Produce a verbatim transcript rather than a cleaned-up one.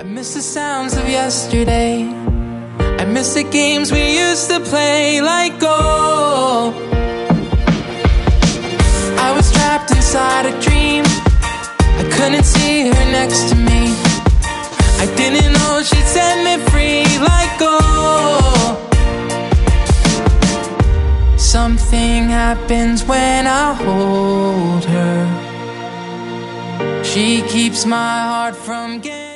I miss the sounds of yesterday. I miss the games we used to play. Like gold, I was trapped inside a dream. I couldn't see her next to me. I didn't know she'd set me free. Like gold, something happens when I hold her. She keeps my heart from getting